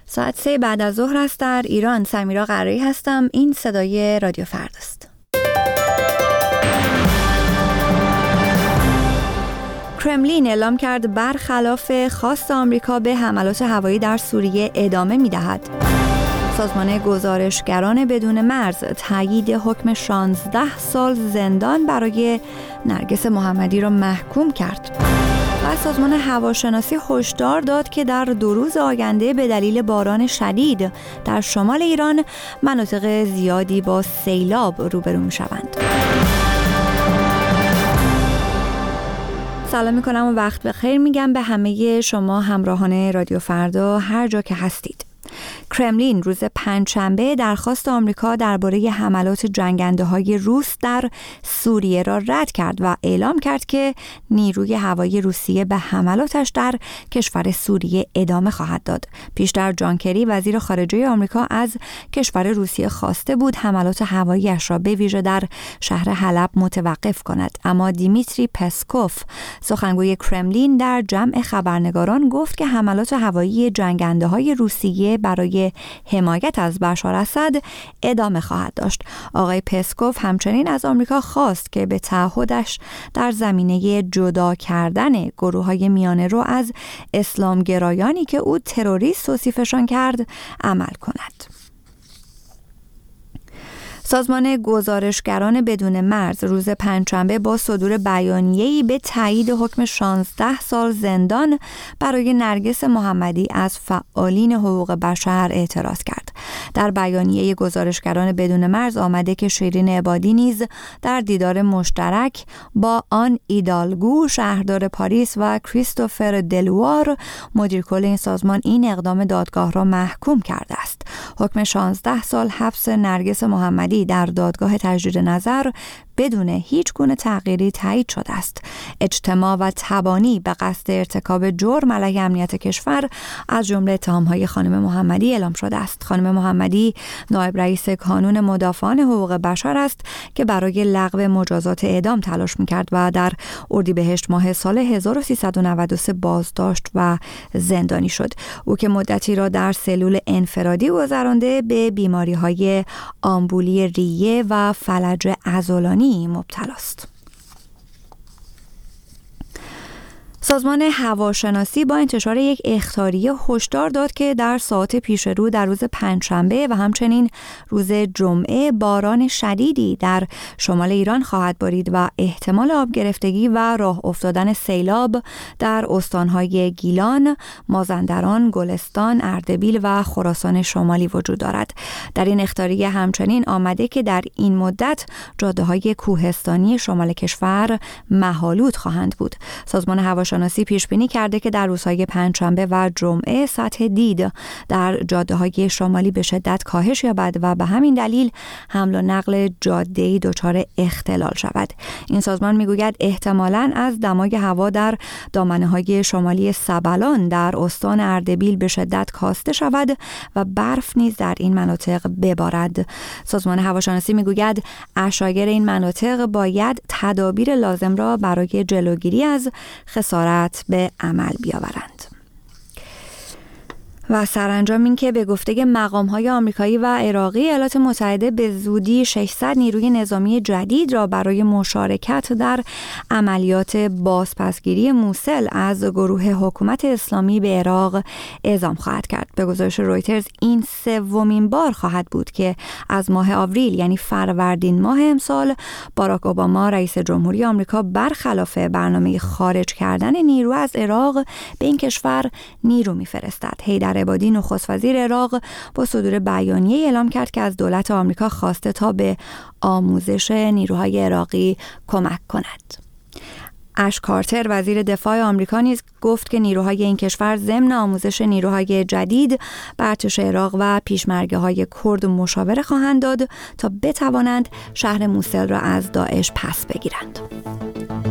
ساعت 3 بعد از ظهر است در ایران. سمیرا قرایی هستم. این صدای رادیو فردا است. کرملین اعلام کرد برخلاف خواست آمریکا به حملات هوایی در سوریه ادامه می‌دهد. سازمان گزارشگران بدون مرز تایید حکم 16 سال زندان برای نرگس محمدی را محکوم کرد. و سازمان هواشناسی هشدار داد که در 2 روز آینده به دلیل باران شدید در شمال ایران مناطق زیادی با سیلاب روبرو می‌شوند. سلام می‌کنم و وقت بخیر میگم به همه شما همراهان رادیو فردا هر جا که هستید. کرملین روز پنجشنبه درخواست آمریکا درباره حملات جنگنده‌های روس در سوریه را رد کرد و اعلام کرد که نیروی هوایی روسیه به حملاتش در کشور سوریه ادامه خواهد داد. پیشتر جان کری وزیر خارجه آمریکا از کشور روسیه خواسته بود حملات هوایی‌اش را به ویژه در شهر حلب متوقف کند، اما دیمیتری پسکوف سخنگوی کرملین در جمع خبرنگاران گفت که حملات هوایی جنگنده‌های روسیه برای حمایت از بشار اسد ادامه خواهد داشت. آقای پسکوف همچنین از آمریکا خواست که به تعهدش در زمینه جدا کردن گروه‌های میانه‌رو از اسلامگرایانی که او تروریست توصیفشان کرد عمل کند. سازمان گزارشگران بدون مرز روز پنجشنبه با صدور بیانیه‌ای به تایید حکم 16 سال زندان برای نرگس محمدی از فعالین حقوق بشر اعتراض کرد. در بیانیه گزارشگران بدون مرز آمده که شیرین عبادی نیز در دیدار مشترک با آن ایدالگو شهردار پاریس و کریستوفر دلوار مدیر کل این سازمان این اقدام دادگاه را محکوم کرده است. حکم 16 سال حبس نرگس محمدی در دادگاه تجدید نظر بدون هیچ گونه تغییری تایید شده است. اجتماع و تبانی به قصد ارتکاب جرم علیه امنیت کشور از جمله اتهام‌های خانم محمدی اعلام شده است. خانم محمدی نایب رئیس کانون مدافعان حقوق بشر است که برای لغو مجازات اعدام تلاش می‌کرد و در اردیبهشت ماه سال 1393 بازداشت و زندانی شد. او که مدتی را در سلول انفرادی گذرانده به بیماری‌های آمبولی ریه و فلج عضلانی مبتلا است. سازمان هواشناسی با انتشار یک اخطاریه هشدار داد که در ساعات پیش رو در روز پنجشنبه و همچنین روز جمعه باران شدیدی در شمال ایران خواهد بارید و احتمال آب گرفتگی و راه افتادن سیلاب در استانهای گیلان، مازندران، گلستان، اردبیل و خراسان شمالی وجود دارد. در این اخطاریه همچنین آمده که در این مدت جاده‌های کوهستانی شمال کشور مه‌آلود خواهند بود. سازمان هواشناسی پیش بینی کرده که در روزهای پنجشنبه و جمعه سطح دید در جاده‌های شمالی به شدت کاهش یابد و به همین دلیل حمل و نقل جاده‌ای دچار اختلال شود. این سازمان میگوید احتمالاً از دمای هوا در دامنه‌های شمالی سبلان در استان اردبیل به شدت کاسته شود و برف نیز در این مناطق ببارد. سازمان هواشناسی میگوید عشایر این مناطق باید تدابیر لازم را برای جلوگیری از خسارت به عمل بیاورند. و سرانجام این که به گفته مقام‌های آمریکایی و عراقی ایالات متحده به زودی 600 نیروی نظامی جدید را برای مشارکت در عملیات بازپسگیری موصل از گروه حکومت اسلامی به عراق اعزام خواهد کرد. به گزارش رویترز این 3مین بار خواهد بود که از ماه آوریل یعنی فروردین ماه امسال باراک اوباما رئیس جمهوری آمریکا برخلاف برنامه خارج کردن نیرو از عراق به این کشور نیرو می‌فرستد. حیدر عبادی نخست وزیر عراق با صدور بیانیه اعلام کرد که از دولت آمریکا خواسته تا به آموزش نیروهای عراقی کمک کند. اش کارتر وزیر دفاع آمریکا نیز گفت که نیروهای این کشور ضمن آموزش نیروهای جدید به ارتش عراق و پیشمرگه‌های کرد مشاوره خواهند داد تا بتوانند شهر موصل را از داعش پس بگیرند.